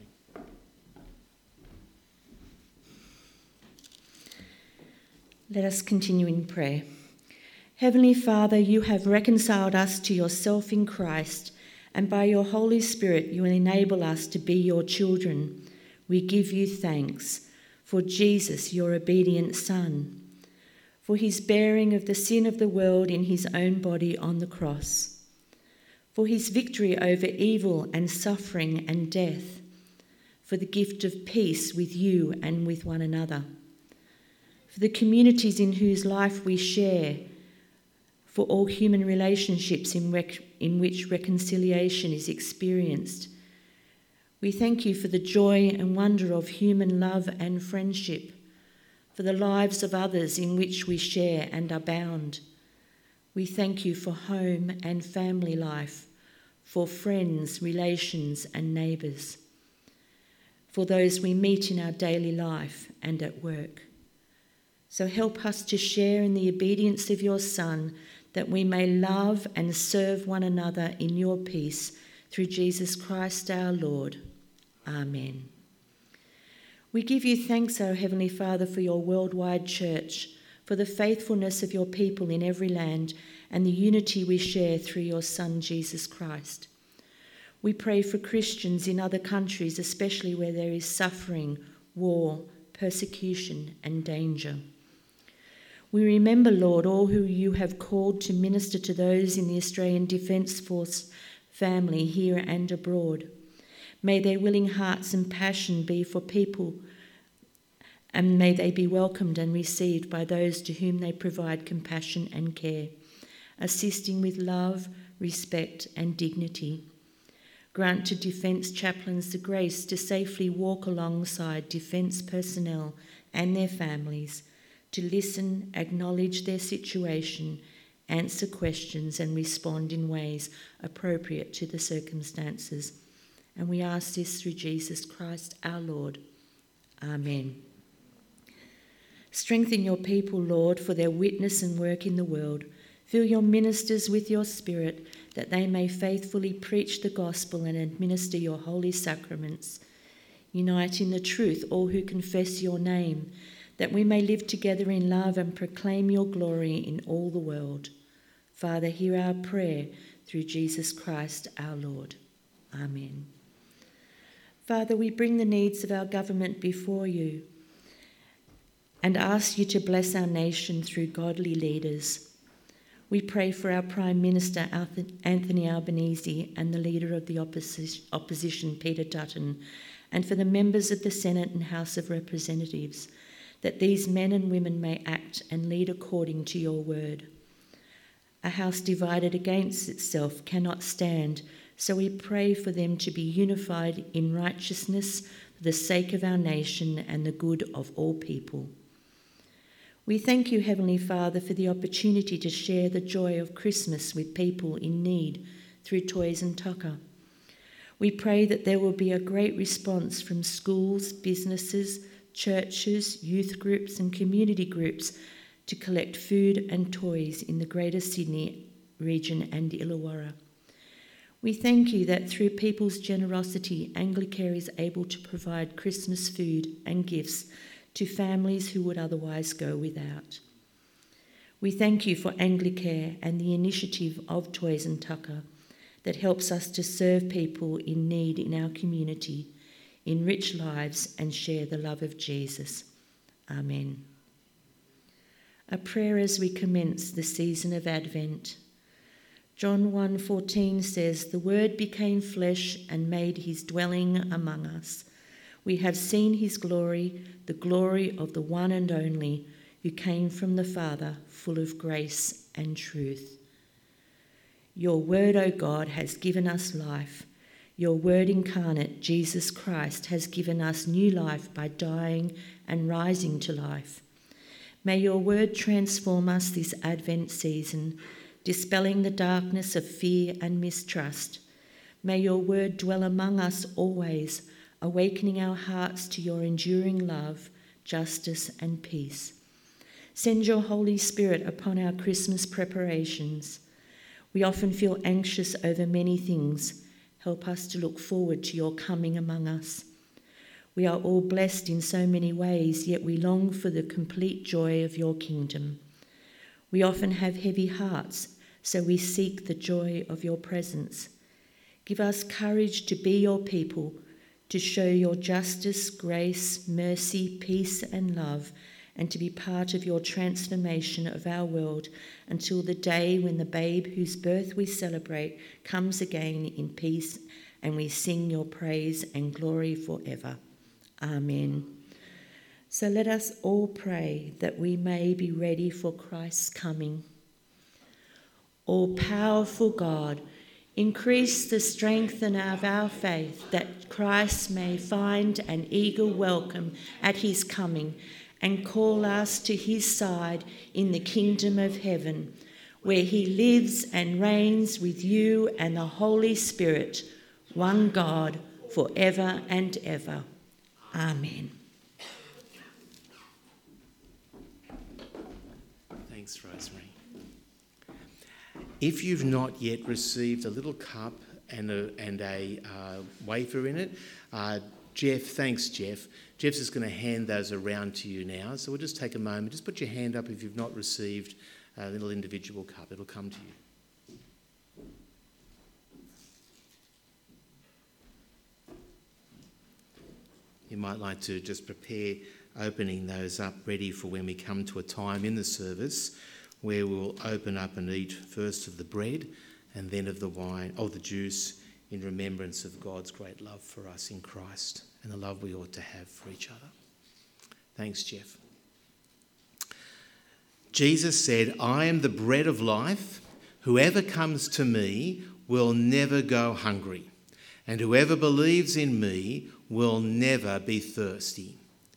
Speaker 4: Let us continue in prayer. Heavenly Father, you have reconciled us to yourself in Christ, and by your Holy Spirit you will enable us to be your children. We give you thanks for Jesus, your obedient Son. for his bearing of the sin of the world in his own body on the cross, for his victory over evil and suffering and death, for the gift of peace with you and with one another, for the communities in whose life we share, for all human relationships in which reconciliation is experienced. We thank you for the joy and wonder of human love and friendship, for the lives of others in which we share and are bound. We thank you for home and family life, for friends, relations and neighbours, for those we meet in our daily life and at work. So help us to share in the obedience of your Son, that we may love and serve one another in your peace, through Jesus Christ our Lord. Amen. We give you thanks, O Heavenly Father, for your worldwide church, for the faithfulness of your people in every land, and the unity we share through your Son, Jesus Christ. We pray for Christians in other countries, especially where there is suffering, war, persecution, and danger. We remember, Lord, all who you have called to minister to those in the Australian Defence Force family here and abroad. May their willing hearts and passion be for people, and may they be welcomed and received by those to whom they provide compassion and care, assisting with love, respect and dignity. Grant to defence chaplains the grace to safely walk alongside defence personnel and their families, to listen, acknowledge their situation, answer questions and respond in ways appropriate to the circumstances. And we ask this through Jesus Christ our Lord. Amen. Strengthen your people, Lord, for their witness and work in the world. Fill your ministers with your Spirit, that they may faithfully preach the gospel and administer your holy sacraments. Unite in the truth all who confess your name, that we may live together in love and proclaim your glory in all the world. Father, hear our prayer through Jesus Christ our Lord. Amen. Father, we bring the needs of our government before you and ask you to bless our nation through godly leaders. We pray for our Prime Minister, Anthony Albanese, and the Leader of the Opposition, Peter Dutton, and for the members of the Senate and House of Representatives, that these men and women may act and lead according to your word. A house divided against itself cannot stand, so we pray for them to be unified in righteousness for the sake of our nation and the good of all people. We thank you, Heavenly Father, for the opportunity to share the joy of Christmas with people in need through Toys and Tucker. We pray that there will be a great response from schools, businesses, churches, youth groups and community groups to collect food and toys in the Greater Sydney region and Illawarra. We thank you that through people's generosity, Anglicare is able to provide Christmas food and gifts to families who would otherwise go without. We thank you for Anglicare and the initiative of Toys and Tucker that helps us to serve people in need in our community, enrich lives and share the love of Jesus. Amen. A prayer as we commence the season of Advent. John 1:14 says, "The Word became flesh and made his dwelling among us. We have seen his glory, the glory of the one and only, who came from the Father, full of grace and truth." Your word, O God, has given us life. Your word incarnate, Jesus Christ, has given us new life by dying and rising to life. May your word transform us this Advent season, dispelling the darkness of fear and mistrust. May your word dwell among us always, awakening our hearts to your enduring love, justice and peace. Send your Holy Spirit upon our Christmas preparations. We often feel anxious over many things. Help us to look forward to your coming among us. We are all blessed in so many ways, yet we long for the complete joy of your kingdom. We often have heavy hearts, so we seek the joy of your presence. Give us courage to be your people, to show your justice, grace, mercy, peace and love, and to be part of your transformation of our world until the day when the babe whose birth we celebrate comes again in peace, and we sing your praise and glory forever. Amen. So let us all pray that we may be ready for Christ's coming. All-powerful God, increase the strength of our faith that Christ may find an eager welcome at his coming and call us to his side in the kingdom of heaven, where he lives and reigns with you and the Holy Spirit, one God, forever and ever. Amen.
Speaker 1: Thanks, Rosemary. If you've not yet received a little cup and a wafer in it, Jeff, thanks, Jeff. Jeff's just going to hand those around to you now. So we'll just take a moment. Just put your hand up if you've not received a little individual cup. It'll come to you. You might like to just prepare opening those up ready for when we come to a time in the service where we'll open up and eat first of the bread and then of the wine, or the juice, in remembrance of God's great love for us in Christ and the love we ought to have for each other. Thanks, Jeff. Jesus said, "I am the bread of life. Whoever comes to me will never go hungry, and whoever believes in me will never be thirsty."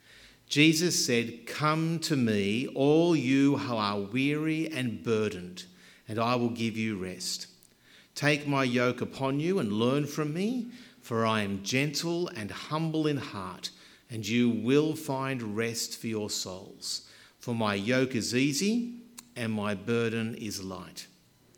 Speaker 1: Jesus said, "Come to me, all you who are weary and burdened, and I will give you rest. Take my yoke upon you and learn from me, for I am gentle and humble in heart, and you will find rest for your souls. For my yoke is easy and my burden is light."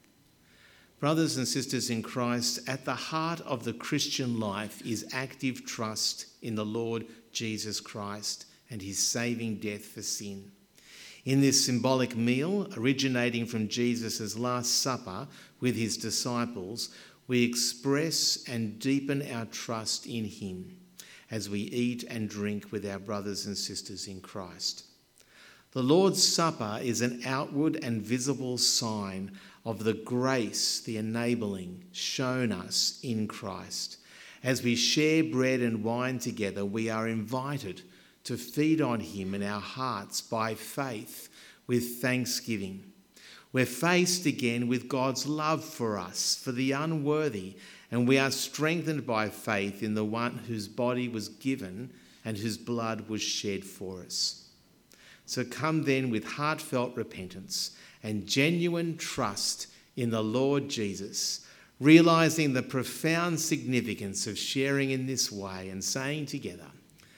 Speaker 1: Brothers and sisters in Christ, at the heart of the Christian life is active trust in the Lord Jesus Christ and his saving death for sin. In this symbolic meal, originating from Jesus' Last Supper with his disciples, we express and deepen our trust in him as we eat and drink with our brothers and sisters in Christ. The Lord's Supper is an outward and visible sign of the grace, the enabling, shown us in Christ. As we share bread and wine together, we are invited to feed on him in our hearts by faith with thanksgiving. We're faced again with God's love for us, for the unworthy, and we are strengthened by faith in the one whose body was given and whose blood was shed for us. So come then with heartfelt repentance and genuine trust in the Lord Jesus, realising the profound significance of sharing in this way and saying together,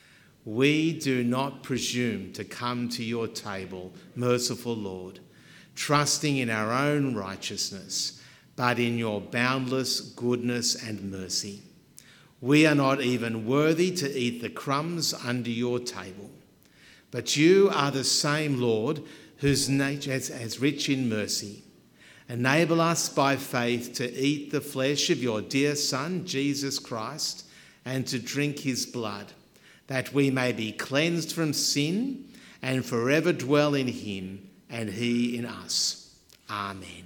Speaker 1: "We do not presume to come to your table, merciful Lord, trusting in our own righteousness, but in your boundless goodness and mercy. We are not even worthy to eat the crumbs under your table. But you are the same Lord, whose nature is rich in mercy. Enable us by faith to eat the flesh of your dear Son, Jesus Christ, and to drink his blood, that we may be cleansed from sin and forever dwell in him and he in us. Amen."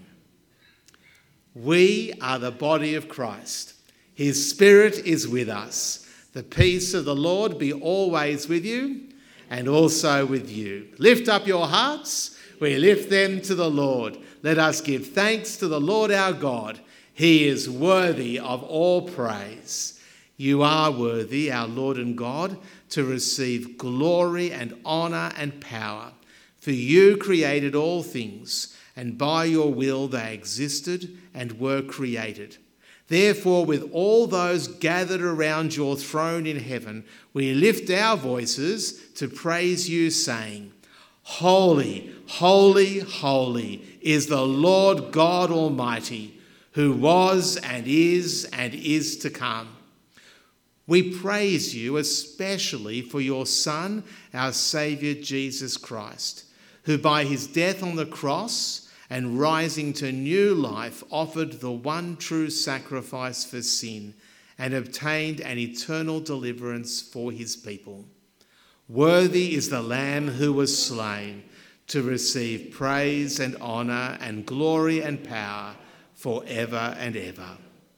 Speaker 1: We are the body of Christ. His Spirit is with us. The peace of the Lord be always with you and also with you. Lift up your hearts. We lift them to the Lord. Let us give thanks to the Lord our God. He is worthy of all praise. You are worthy, our Lord and God, to receive glory and honour and power. For you created all things, and by your will they existed and were created. Therefore, with all those gathered around your throne in heaven, we lift our voices to praise you, saying, "Holy, holy, holy is the Lord God Almighty, who was and is to come." We praise you especially for your Son, our Saviour Jesus Christ, who by his death on the cross and rising to new life offered the one true sacrifice for sin and obtained an eternal deliverance for his people. Worthy is the Lamb who was slain to receive praise and honour and glory and power forever and ever.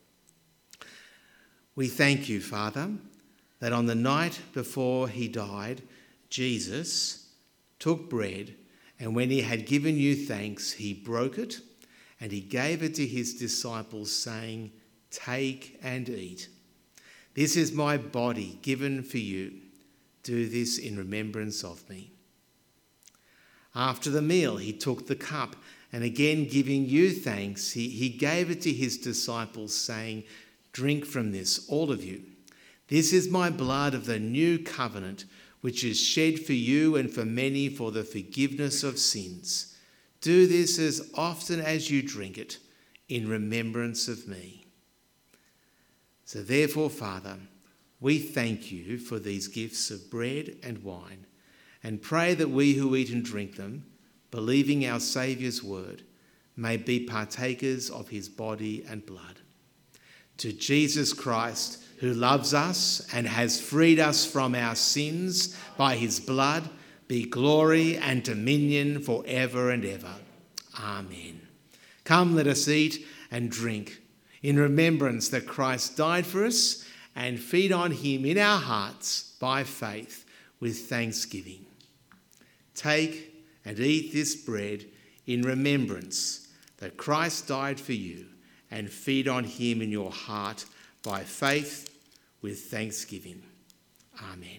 Speaker 1: We thank you, Father, that on the night before he died, Jesus took bread, and when he had given you thanks, he broke it and he gave it to his disciples, saying, "Take and eat. This is my body given for you. Do this in remembrance of me." After the meal, he took the cup, and again giving you thanks, he gave it to his disciples, saying, "Drink from this, all of you. This is my blood of the new covenant, which is shed for you and for many for the forgiveness of sins. Do this as often as you drink it in remembrance of me." So therefore, Father, we thank you for these gifts of bread and wine, and pray that we who eat and drink them, believing our Saviour's word, may be partakers of his body and blood. To Jesus Christ, who loves us and has freed us from our sins by his blood, be glory and dominion forever and ever. Amen. Come, let us eat and drink in remembrance that Christ died for us, and feed on him in our hearts by faith with thanksgiving. Take and eat this bread in remembrance that Christ died for you, and feed on him in your heart by faith with thanksgiving. Amen.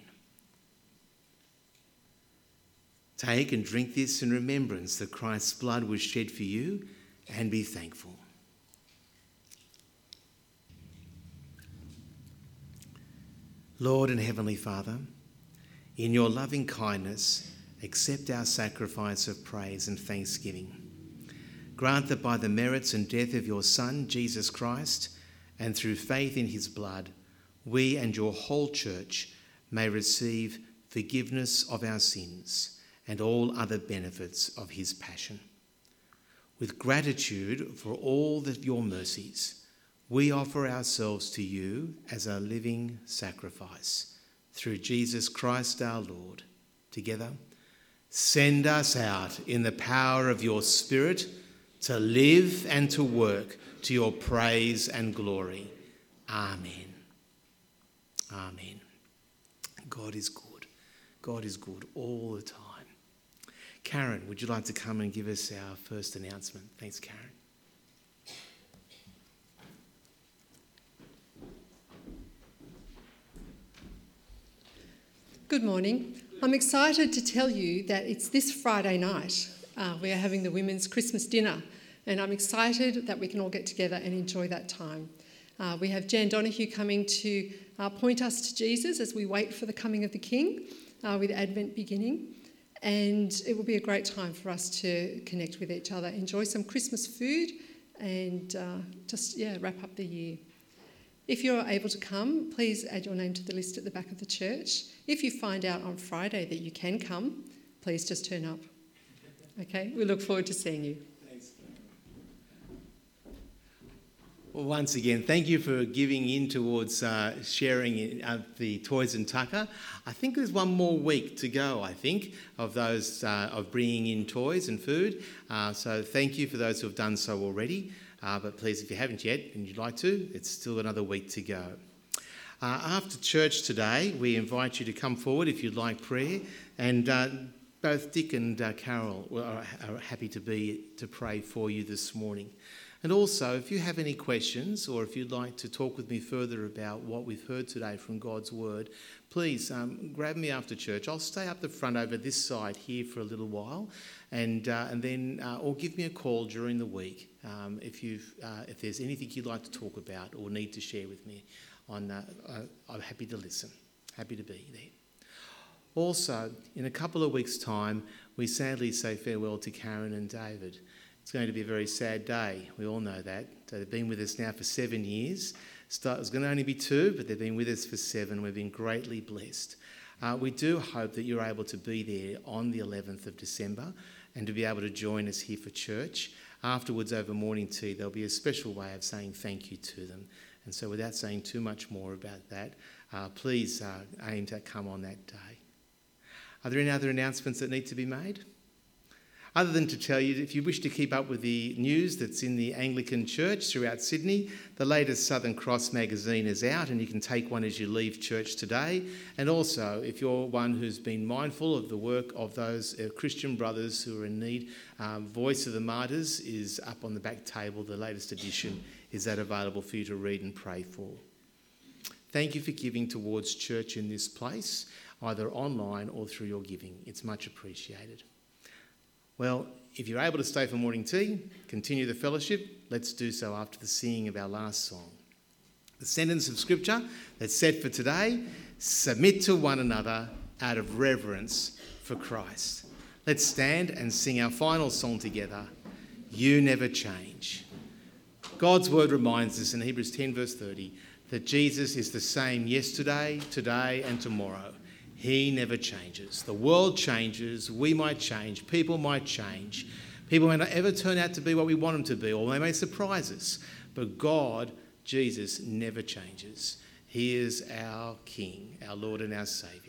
Speaker 1: Take and drink this in remembrance that Christ's blood was shed for you, and be thankful. Lord and Heavenly Father, in your loving kindness, accept our sacrifice of praise and thanksgiving. Grant that by the merits and death of your Son, Jesus Christ, and through faith in his blood, we and your whole church may receive forgiveness of our sins and all other benefits of his passion. With gratitude for all your mercies, we offer ourselves to you as a living sacrifice. Through Jesus Christ our Lord. Together, send us out in the power of your Spirit to live and to work to your praise and glory. Amen. Amen. God is good. God is good all the time. Karen, would you like to come and give us our first announcement? Thanks, Karen.
Speaker 5: Good morning. I'm excited to tell you that it's this Friday night. We are having the women's Christmas dinner, and I'm excited that we can all get together and enjoy that time. We have Jan Donahue coming to point us to Jesus as we wait for the coming of the King with Advent beginning. And it will be a great time for us to connect with each other, enjoy some Christmas food, and wrap up the year. If you're able to come, please add your name to the list at the back of the church. If you find out on Friday that you can come, please just turn up. Okay, we look forward to seeing you.
Speaker 1: Thanks. Well, once again, thank you for giving in towards sharing the Toys and Tucker. I think there's one more week to go, of those of bringing in toys and food. So thank you for those who have done so already. But please, if you haven't yet and you'd like to, it's still another week to go. After church today, we invite you to come forward if you'd like prayer. And both Dick and Carol are happy to pray for you this morning. And also, if you have any questions or if you'd like to talk with me further about what we've heard today from God's Word, please grab me after church. I'll stay up the front over this side here for a little while, and then or give me a call during the week if there's anything you'd like to talk about or need to share with me. I'm happy to listen, happy to be there. Also, in a couple of weeks' time, we sadly say farewell to Karen and David. It's going to be a very sad day. We all know that. So they've been with us now for 7 years. It was going to only be 2, but they've been with us for 7. We've been greatly blessed. We do hope that you're able to be there on the 11th of December and to be able to join us here for church. Afterwards, over morning tea, there'll be a special way of saying thank you to them. And so without saying too much more about that, please aim to come on that day. Are there any other announcements that need to be made? Other than to tell you, if you wish to keep up with the news that's in the Anglican Church throughout Sydney, the latest Southern Cross magazine is out and you can take one as you leave church today. And also, if you're one who's been mindful of the work of those Christian brothers who are in need, Voice of the Martyrs is up on the back table. The latest edition is that available for you to read and pray for. Thank you for giving towards church in this place, either online or through your giving. It's much appreciated. Well, if you're able to stay for morning tea, continue the fellowship, let's do so after the singing of our last song. The sentence of scripture that's set for today: submit to one another out of reverence for Christ. Let's stand and sing our final song together, You Never Change. God's word reminds us in Hebrews 10 verse 30 that Jesus is the same yesterday, today and tomorrow. He never changes. The world changes, we might change, people might change. People may not ever turn out to be what we want them to be, or they may surprise us. But God, Jesus, never changes. He is our King, our Lord and our Saviour.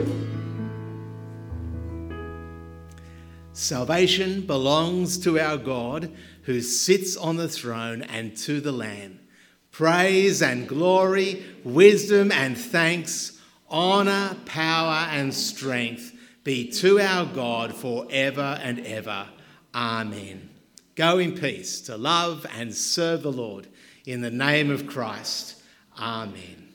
Speaker 1: Salvation belongs to our God who sits on the throne and to the Lamb. Praise and glory, wisdom and thanks, honour, power and strength be to our God forever and ever. Amen. Go in peace to love and serve the Lord in the name of Christ. Amen.